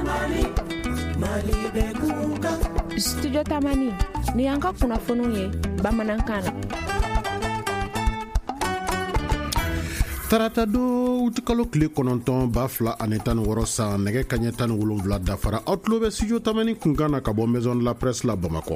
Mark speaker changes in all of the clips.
Speaker 1: Studio Tamani ni yanka kunnafoniw ye bamanankan na.
Speaker 2: Tarata do utikalo kile kononton ba fila ani tan wɔɔrɔ san nɛgɛ kaɲɛ tan ni wolonwula dafara aw tulo bɛ studio Tamani kunkan na ka bɔ maison de la presse la Bamakɔ.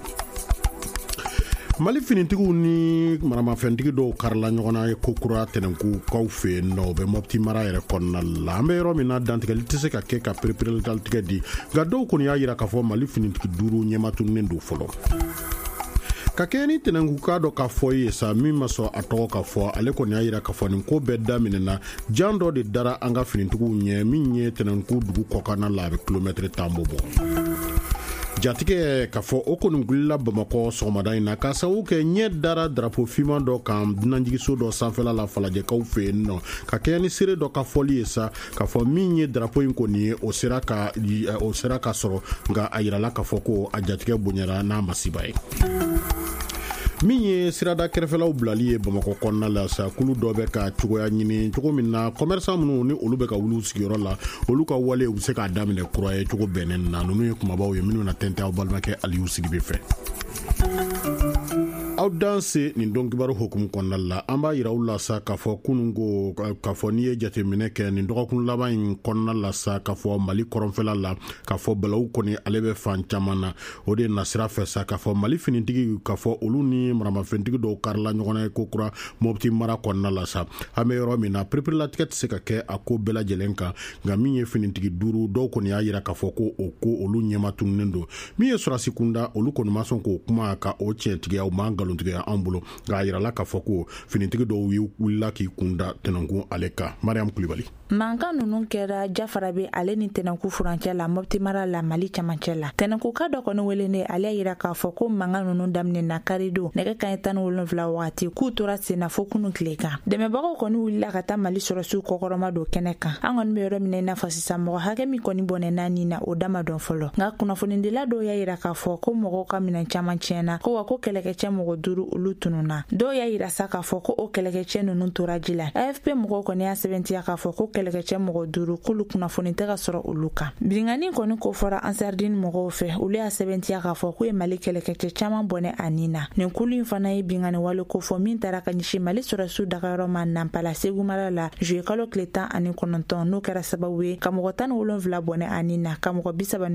Speaker 2: Mali finitigiw ni maramafɛntigi dɔw karila ɲɔgɔn na ye kokura tɛnɛnku kaw fɛ yen nɔ u bɛ Mopti mara yɛrɛ kɔnɔna la an bɛ yɔrɔ min na dantigɛli tɛ se ka kɛ ka pereperelatigɛ tigɛ di nka dɔw kɔni y'a jira k'a fɔ Mali finitigi 5 ɲɛmatunnen don fɔlɔ. Ka kɛ ni tɛnɛnku ka dɔ ka fɔ ye sa min ma sɔn a tɔgɔ ka fɔ ale kɔni y'a jira k'a fɔ nin ko bɛɛ daminɛna jan dɔ de dara an ka finitigiw ɲɛ min ye tɛnɛnku dugu kɔkanna la a bɛ kilomɛtiri 10 bɔ. Jatigɛ k'a fɔ o kɔni wulila Bamakɔ sɔgɔmada in na k'a sababu kɛ ɲɛ dara drapeau finman dɔ kan dunanjigiso dɔ sanfɛla la falajɛkaw fɛ yen nɔ ka kɛ ni seere dɔ ka fɔli ye sa k'a fɔ min ye drapeau in kɔni ye o sera ka sɔrɔ nka a yirala k'a fɔ ko a jatigɛ bonyara n'a masiba ye. Min ye sirada kɛrɛfɛlaw bilali ye Bamakɔ kɔnɔna la sa kulu dɔ bɛ ka cogoya ɲini cogo min na commerçant minnu ni olu bɛ ka wuli sigiyɔrɔ la olu ka wale u bɛ se k'a daminɛ kura ye cogo bɛnnen na ninnu ye kumabaw ye minnu na tɛntɛn aw balimakɛ Aliyu Sidibe fɛ. Aw danse nin don kibaru hukumu kɔnɔna la an b'a yira aw la sa k'a fɔ kunun ko k'a fɔ n'i ye jateminɛ kɛ nin dɔgɔkun laban in kɔnɔna la sa k'a fɔ Mali kɔrɔnfɛla la k'a fɔ balawu kɔni ale bɛ fan caman na o de nasira fɛ sa k'a fɔ Mali finitigi k'a fɔ olu ni maramafɛntigi dɔw karila ɲɔgɔn na ye ko kura Mopti mara kɔnɔna la sa an bɛ yɔrɔ min na pereperelatigɛ tɛ se ka kɛ a ko bɛɛ lajɛlen kan nka min ye finitigi 5 dɔw kɔni y'a yira k'a fɔ ko o ko olu ɲɛmatunnen don min ye sɔrɔsi kunda olu kɔni ma sɔn k'o kuma ka o tiɲɛtigiya o man nkalontigiya an bolo nka a yirala k'a fɔ ko finitigi dɔw wulila k'i kunda tɛnɛnku ale kan. Mariam Kulibali.
Speaker 3: Mankan ninnu kɛra Jafara bɛ ale ni tɛnɛnku furancɛ la Mopti mara la Mali camancɛ la. Tɛnɛnku ka dɔ kɔni welenen ale y'a yira k'a fɔ ko mankan ninnu daminɛna karido nɛgɛ kaɲɛ 17 wagati k'u tora senna fo kunun tile kan. Dɛmɛbagaw kɔni wulila ka taa Mali sɔrɔsiw kɔkɔrɔma don kɛnɛ kan. An kɔni bɛ yɔrɔ min na i n'a fɔ sisan mɔgɔ hakɛ min kɔni bɔnɛna nin na o dama dɔn fɔlɔ. Nka kunnafonidila dɔw y'a yira k'a fɔ ko mɔgɔw ka minɛn caman tiɲɛna ko wa ko kɛlɛkɛcɛ mɔgɔ 5 olu tununa. Dɔw y'a yira sa k'a fɔ ko o kɛlɛkɛcɛ ninnu tora ji la. AFP mɔgɔw kɔni y'a sɛbɛntiya k'a fɔ ko kɛlɛkɛcɛ mɔgɔ 5 k'olu kunnafoni tɛ ka sɔrɔ olu kan. Bingani kɔni ko fɔra Ansardine mɔgɔw fɛ olu y'a sɛbɛntiya k'a fɔ ko ye Mali kɛlɛkɛcɛ caman bɔnɛ a nin na. Nin kulu in fana ye bingani wale ko fɔ min taara ka ɲɛsin Mali sɔrɔsiw dagayɔrɔ ma Nampala Segu mara la juillet kalo tile 19 n'o kɛra sababu ye ka mɔgɔ 17 bɔnɛ a nin na ka mɔgɔ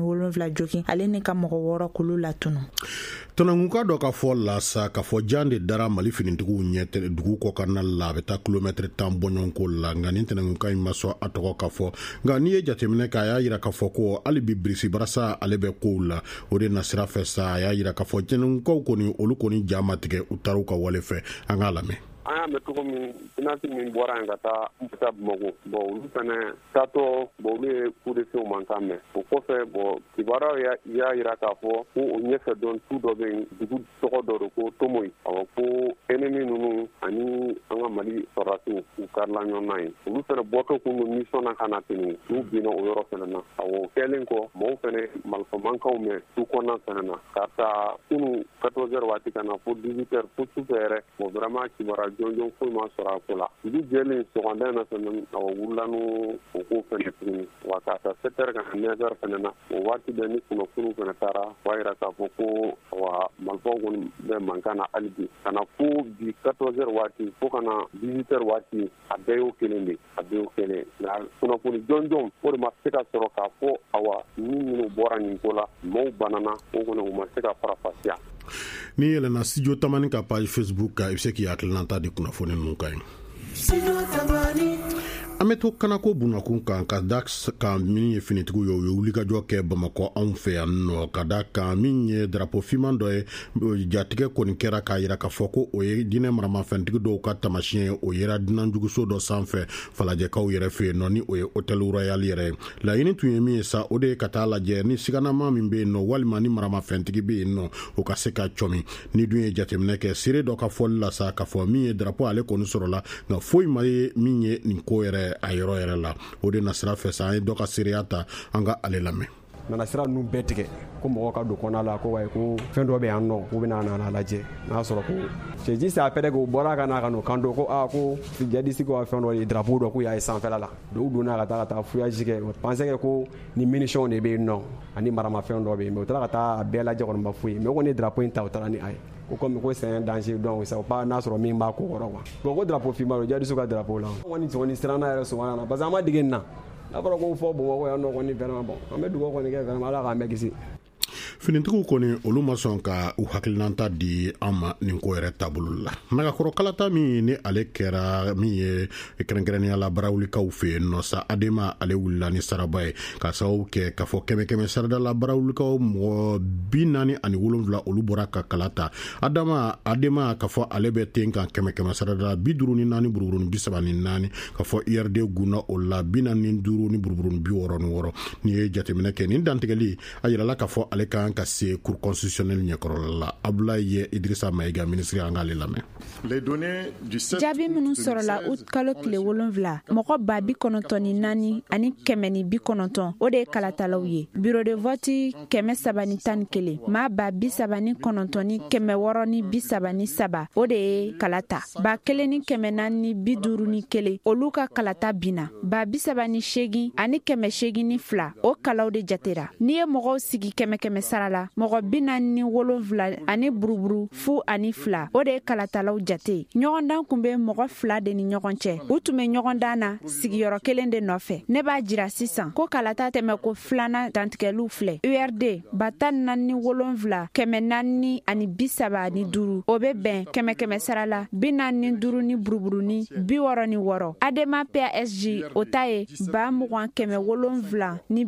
Speaker 3: 37 jogin ale ni ka mɔgɔ 6 kulu latunu.
Speaker 2: Tɛnɛnkuka dɔ ka fɔ la sa k'a fɔ jan de dara Mali finitigiw ɲɛ dugu kɔkanna la a bɛ taa kilomɛtiri 10 bɔɲɔgɔnko la nka nin tɛnɛnkuka in ma sɔn a tɔgɔ ka fɔ nka n'i ye jateminɛ kɛ a y'a jira k'a fɔ ko hali bi Birisi Barasa ale bɛ kow la o de nasira fɛ sa a y'a jira k'a fɔ tɛnɛnkukaw kɔni olu kɔni ja ma tigɛ u taara u ka wale fɛ an k'a lamɛn.
Speaker 4: An y'a mɛn cogo min finance min bɔra yen ka taa Bamakɔ olu fana taatɔ olu ye coup d'État mankan mɛn o kɔfɛ kibaruyaw y'a jira k'a fɔ ko o ɲɛfɛ dɔn tu dɔ bɛ yen dugu tɔgɔ dɔ de ko Tomoyi awɔ ko ennemi ninnu ani an ka Mali sɔrɔdasiw u karila ɲɔgɔn na yen olu fana bɔtɔ kun don mission na ka na ten n'u binna o yɔrɔ fana na awɔ kɛlen kɔ mɔgɔw fana marifamankanw mɛn du kɔnɔna fana na ka taa kunu 14h waati ka na fo 18h fo sufɛ yɛrɛ vraiment kibaruya jɔnjɔn foyi ma sɔrɔ a ko la dugu jɛlen sɔgɔmada in na fana awɔ wulila n'o ko fana tuguni wa ka taa 7h ka na 9h fana na o waati bɛɛ ni kunnafoniw fana taara o b'a jira k'a fɔ ko wa marifaw kɔni bɛ mankan na hali bi ka na fo bi 14h waati fo ka na 18h waati a bɛɛ y'o kelen de a bɛɛ y'o kelen nka kunnafoni jɔnjɔn o de ma se ka sɔrɔ k'a fɔ awa ni minnu bɔra nin ko la maaw banana o kɔni u ma se ka farafasiya.
Speaker 2: Ni yɛlɛnna studio Tamani ka page Facebook kan i bɛ se k'i hakilinata di kunnafoni ninnu kan ye. An bɛ to kanako bunakun kan ka da kan min ye finitigiw ye u ye wulikajɔ kɛ Bamakɔ anw fɛ yan nɔ ka da kan min ye drapeau finman dɔ ye jatigɛ kɔni kɛra k'a jira k'a fɔ ko o ye diinɛ maramafɛntigi dɔw ka tamasiyɛn ye o yera dunanjuguso dɔ sanfɛ falajɛkaw yɛrɛ fɛ yen nɔ ni o ye hôtel royal yɛrɛ ye laɲini tun ye min ye sa o de ye ka taa lajɛ ni siganama min bɛ yen nɔ walima ni maramafɛntigi bɛ yen nɔ o ka se ka cɔmi ni dun ye jateminɛ kɛ seere dɔ ka fɔli la sa k'a fɔ min ye drapeau ale kɔni sɔrɔla nka foyi ma ye min ye nin ko yɛrɛ a yɔrɔ yɛrɛ la o de nasira fɛ sa an ye dɔ ka seereya ta an ka ale lamɛn.
Speaker 5: nana sira ninnu bɛɛ tigɛ ko mɔgɔ ka don kɔnɔna la ko wayi ko fɛn dɔ bɛ yan nɔ k'u bɛna n'a lajɛ n'a sɔrɔ ko c'est juste après que u bɔra ka na ka n'o kan don ko ko jadisi ko fɛn dɔ ye drapeau dɔ k'u y'a ye sanfɛla la donc u donna ka taa fouillage kɛ o pensait que ko ni munition de bɛ yen nɔ ani maramafɛn dɔ bɛ yen mais u taara ka taa a bɛɛ lajɛ kɔni ma foyi mais o kɔni ye drapeau in ta u taara ni a ye ko comme ko c'est un danger donc ça pas n'a sɔrɔ min b'a ko kɔrɔ quoi bon ko drapeau finma o jadisi ka drapeau la kɔni siranna yɛrɛ sɔgɔma na parce que an ma dege nin na n'a fɔra ko fɔ Bamakɔ yan nɔ kɔni vraiment bon an bɛ dugawu kɔni kɛ vraiment Ala k'an bɛɛ kisi.
Speaker 2: Finitigiw kɔni olu ma sɔn ka u hakilinanta di an ma nin ko yɛrɛ taabolo la. Nagakɔrɔ kalata min ni ale kɛra min ye kɛrɛnkɛrɛnnenya la barawulikaw fɛ yen nɔ sa Adema ale wulila ni saraba ye ka sababu kɛ k'a fɔ kɛmɛ sarada la barawulikaw mɔgɔ 47 olu bɔra ka kala ta. Adema k'a fɔ ale bɛ ten kan kɛmɛ sarada la 54 buruburuni 34 k'a fɔ IRD gunna o la 45 ni buruburuni 66 ni ye jateminɛ kɛ nin dantigɛli a yirala k'a fɔ ale kan ka se cour constitutionnelle ɲɛkɔrɔla la. Abdoulaye Idrissa Maïga ministre an k'ale lamɛn.
Speaker 3: Jaabi minnu sɔrɔla août kalo tile 7 mɔgɔ 94 ani 190 o de ye kalatalaw ye. Bureau de vote 311 maa 39 ni 633 o de ye kalata. 1451 olu ka kalata bina. 38 ani 802 o kalaw de jatera. Ni ye mɔgɔw sigi kɛmɛ sarala mɔgɔ 47 ani buruburu fu ani 2 o de ye kalatalaw jate. Ɲɔgɔndan kun bɛ mɔgɔ 2 de ni ɲɔgɔn cɛ. U tun bɛ ɲɔgɔndan na sigiyɔrɔ kelen de nɔfɛ. Ne b'a jira sisan ko kalata tɛmɛ ko 2nan dantigɛliw filɛ. URD 47 435 o bɛ bɛn kɛmɛ sarala 45 ni buruburu ni 66. Adema PSG o ta ye 20,700 ni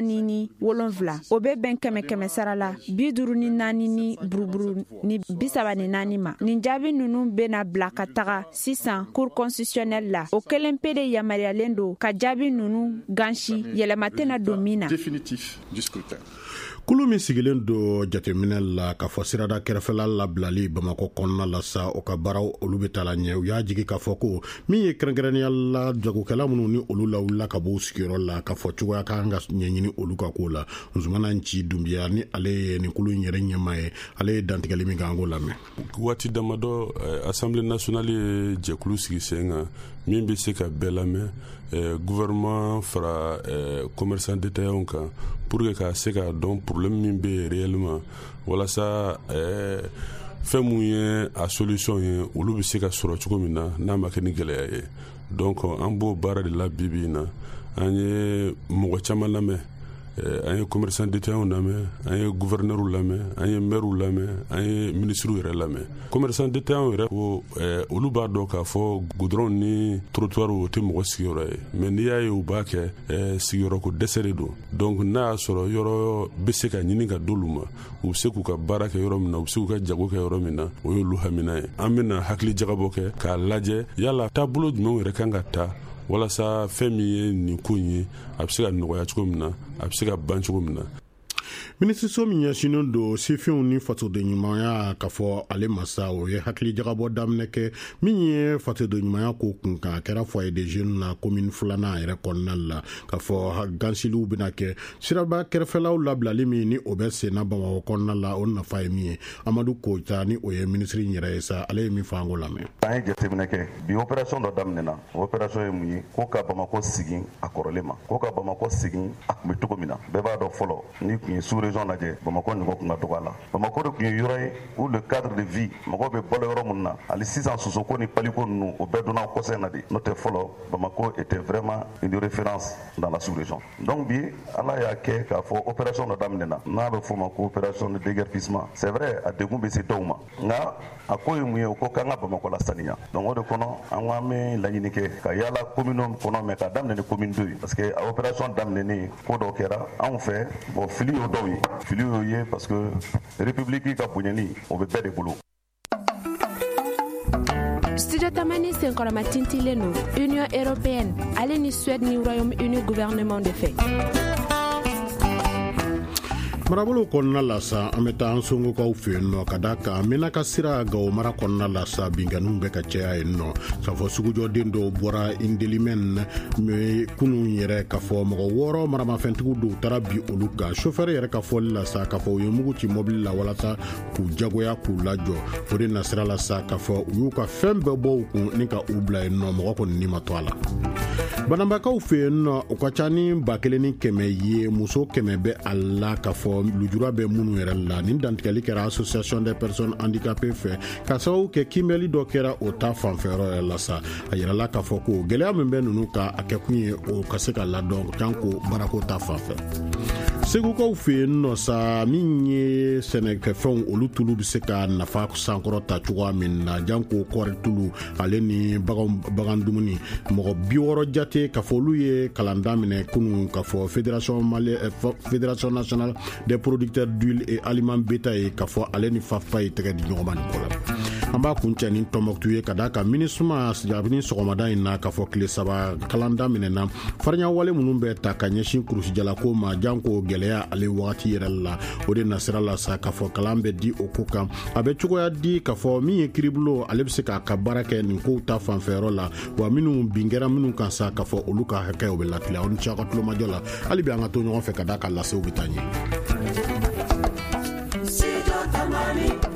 Speaker 3: 47 o bɛ bɛn kɛmɛ sarala 54 ni buruburu ni 34 ma. Nin jaabi ninnu bɛna bila ka taga sisan cour constitutionnelle la. O kelen pe de yamariyalen do ka jaabi ninnu gansi yɛlɛma tɛna don min na.
Speaker 2: Kulu min sigilen do jateminɛ la ka fɔ sirada kɛrɛfɛla labilali Bamakɔ kɔnɔna la sa o ka baaraw olu bɛ taa la ɲɛ u y'a jigi k'a fɔ ko min ye kɛrɛnkɛrɛnnenya la jagokɛla minnu ni olu lawulila ka bɔ u sigiyɔrɔ la ka fɔ cogoya kan ka ɲɛɲini olu ka ko la. Nzumana Nci Dumbiya ni ale ye nin kulu in yɛrɛ ɲɛmaa ye ale ye dantigɛli min kan an k'o lamɛn.
Speaker 6: Waati damadɔ Assemblée nationale ye jɛkulu sigi sen kan min bɛ se ka bɛɛ lamɛn gouvernement fara commerçant détaillants kan pour que ka se ka dɔn problème min bɛ réellement walasa fɛn mun ye a solution ye olu bɛ se ka sɔrɔ cogo min na n'a ma kɛ ni gɛlɛya ye. Donc an b'o baara de la bibi in na an ye mɔgɔ caman lamɛn an ye commerçant détaillants lamɛn an ye gouverneur lamɛn an ye maire lamɛn an ye ministre yɛrɛ lamɛn. Commerçant détaillants yɛrɛ ko olu b'a dɔn k'a fɔ goudron ni trottoir o tɛ mɔgɔ sigiyɔrɔ ye mais n'i y'a ye u b'a kɛ sigiyɔrɔko dɛsɛ de don. Donc n'a y'a sɔrɔ yɔrɔ bɛ se ka ɲini ka d'olu ma u bɛ se k'u ka baara kɛ yɔrɔ min na u bɛ se k'u ka jago kɛ yɔrɔ min na o y'olu hamina ye. An bɛna hakili jagabɔ kɛ k'a lajɛ yala taabolo jumɛnw yɛrɛ kan ka ta walasa fɛn min ye nin ko in ye a bɛ se ka nɔgɔya cogo min na a bɛ se ka ban cogo min na.
Speaker 2: Minisiriso min ɲɛsinnen do sifinw ni fasodenɲumanya k'a fɔ ale masa o ye hakili jagabɔ daminɛ kɛ min ye fasodenɲumanya ko kun kan a kɛra foyer des jeunes na commune 2nan yɛrɛ kɔnɔna la k'a fɔ gansiliw bɛna kɛ siraba kɛrɛfɛlaw labilali min ni o bɛ senna Bamakɔ kɔnɔna la o nafa ye min ye. Amadu Koita ni o ye minisiri yɛrɛ ye sa ale ye min fɔ an k'o lamɛn.
Speaker 7: An ye jateminɛ kɛ bi opération dɔ daminɛna o opération ye mun ye ko ka Bamakɔ segin a kɔrɔlen ma ko ka Bamakɔ segin a kun bɛ cogo min na bɛɛ b'a dɔn fɔlɔ ni kun ye sous-région lajɛ Bamakɔ ɲɔgɔn kun ka dɔgɔ a la. Bamakɔ de kun ye yɔrɔ ye où le cadre de vie mɔgɔ bɛ balo yɔrɔ mun na hali sisan sosoko ni paliko ninnu o bɛɛ donna kɔsɛ na de n'o tɛ fɔlɔ Bamakɔ était vraiment une référence dans la sous-région. Donc bi Ala y'a kɛ k'a fɔ opération dɔ daminɛna n'a bɛ fɔ o ma ko opération de déguerpissement. C'est vrai a degun bɛ se dɔw ma nka a ko ye mun ye o ko k'an ka Bamakɔ la saniya. Donc o de kɔnɔ an ko an bɛ laɲini kɛ ka yaala commune kɔnɔ mais ka daminɛ ni commune 2 parce que a opération daminɛnen ko dɔ kɛra anw fɛ bon fili y'o dɔw ye fili y'o ye parce que république ka bonyani o bɛ bɛɛ de bolo.
Speaker 1: Studio Tamani senkɔrɔma tintilen no Union européenne ale ni Suède ni Royaume-Uni gouvernement de fait.
Speaker 2: marabolo kɔnɔna la sa an bɛ taa an songokaw fɛ yen nɔ ka da kan mena ka sira gawo mara kɔnɔna la sa binganiw bɛ ka caya yen nɔ k'a fɔ sugujɔden dɔw bɔra indelimɛn kunun yɛrɛ k'a fɔ mɔgɔ 6 maramafɛntigiw dɔw taara bi olu kan chauffeur yɛrɛ ka fɔli la sa k'a fɔ u ye mugu ci mobili la walasa k'u jagoya k'u lajɔ o de nasira la sa k'a fɔ u y'u ka fɛn bɛɛ bɔ u kun ni ka u bila yen nɔ mɔgɔ kɔni ni ma to a la bananbakaw fɛ yen nɔ u ka ca ni 1,100 ye muso 100 bɛ a la k'a fɔ lujura bɛ minnu yɛrɛ la nin dantigɛli kɛra association des personnes handicapées fɛ ka sababu kɛ kimɛli dɔ kɛra o ta fanfɛyɔrɔ yɛrɛ la sa a yirala k'a fɔ ko gɛlɛya min bɛ ninnu ka a kɛ kun ye o ka se ka ladɔn janko barako ta fanfɛ segukaw fɛ yen nɔ sa min ye sɛnɛkɛfɛnw olu tulu bɛ se ka nafa sankɔrɔ ta cogoya min na janko kɔɔri tulu ale ni bagan dumuni mɔgɔ 60 jate k'a fɔ olu ye kalan daminɛ kunun k'a fɔ fédération nationale des producteurs d'huile et aliments bétail k'a fɔ ale ni fafa ye tɛgɛ di ɲɔgɔn ma nin ko la an b'a kuncɛ ni Tɔnbɔkutu ye ka da kan minisuma jabini sɔgɔmada in na k'a fɔ tile 3 kalan daminɛna fariɲawale minnu bɛ ta ka ɲɛsin kurusijalako ma janko gɛlɛya ale wagati yɛrɛ la o de nasira la sa k'a fɔ kalan bɛ di o ko kan a bɛ cogoya di k'a fɔ min ye kiribulo ale bɛ se k'a ka baara kɛ nin kow ta fanfɛyɔrɔ la wa minnu bin kɛra minnu kan sa k'a fɔ olu ka hakɛ o bɛ latile aw ni ce aw ka tulomajɔ la hali bi an ka to ɲɔgɔn fɛ ka da ka lasew bɛ taa ɲɛ.